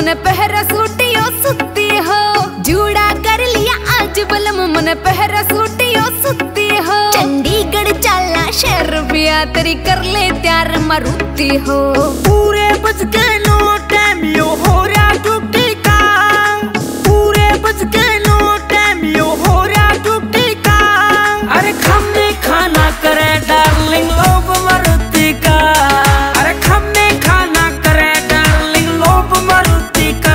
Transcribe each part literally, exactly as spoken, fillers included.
मन पहरा सूटियो सुती हो। जूड़ा कर लिया आज बलम मन पहरा सूटियो सुती हो। चंडीगढ़ चला शहर पिया तेरी कर ले त्यार मारुति हो। पूरे बज के नो टाइम यो हो रहा ड्यूटी का। पूरे बज के नो टाइम यो हो रहा ड्यूटी का। अरे खमने खाना करे डार्लिंग लोग मारुति का। अरे खमने खाना करे डार्लिंग लोग मारुति का।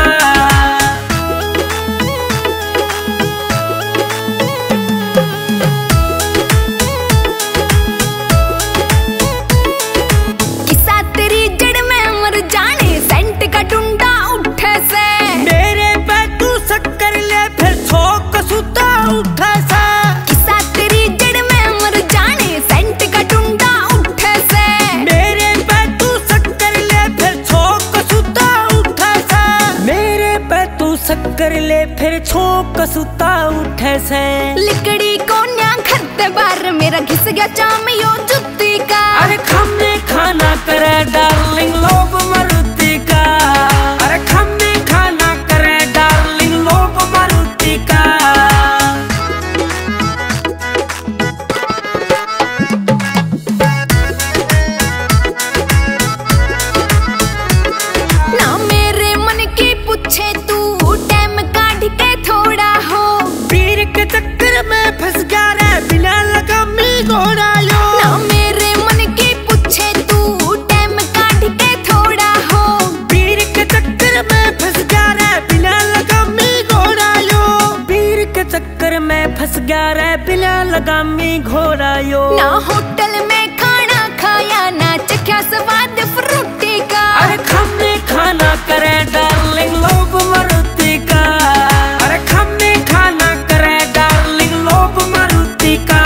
किसा तेरी जड़ में मर जाने सेंट का टुंडा उठे से। मेरे पे तू शक्कर ले फिर छोक सुता उठे से। किसा तेरी जड़ में मर जाने सेंट का टुंडा उठे से। मेरे पे तू शक्कर ले फिर छोक सुता उठे से। मेरे पे तू शक्कर ले फिर छोक सुता उठे से। लिकड़ी कोन्या खरते बार मेरा घिस गया चाम यो जुत्ती का। अरे खमने खाना करे डार्लिंग लोग मारुति का। अरे खमने खाना करे डार्लिंग लोग मारुति का। ना मेरे मन की पूछे तू टाइम काढ़ के थोड़ा हो। पीर के चक्कर में फंस गया रे बिना लगामी घोड़ा यो। ना मेरे मन की पूछे तू टाइम काढ़ के थोड़ा हो। पीर के चक्कर में फंस गया रे बिना लगामी घोड़ा यो। पीर के चक्कर में फंस गया रे बिना लगामी घोड़ा यो। ना होटल में खाना खाया ना चखा स्वाद फ्रूटी का। अरे खमने खाना करे डार्लिंग लोग मारुति का। अरे खमने खाना करे डार्लिंग लोग मारुति का।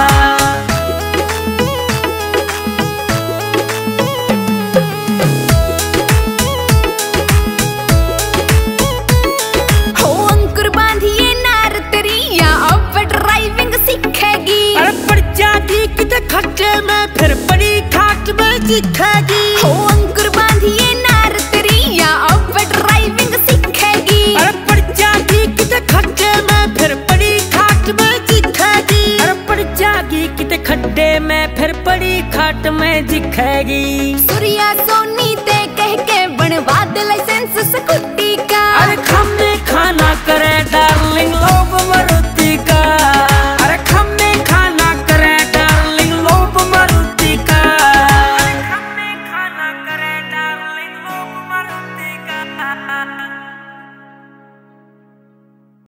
हो अंकुर बांधिए नार तेरी या अब ड्राइविंग सीखेगी। अरे पड़ जागी किते खट्टे में फिर बड़ी खाट में सीखेगी। हो अंकुर बांधिए नार तेरी या अब ड्राइविंग सीखेगी। अरे पड़ जागी किते खड्डे में फिर बड़ी खाट में दिखेगी। अरे पड़ जागी किते खड्डे में फिर बड़ी खाट में दिखेगी। सूर्या सोनी ते कह के बनवा दे लाइसेंस स्कूटी का। अरे खमने खाना करे डार्लिंग लोग मारुति का। अरे खमने खाना करे डार्लिंग लोग मारुति का। अरे खमने खाना करे डार्लिंग लोग मारुति का।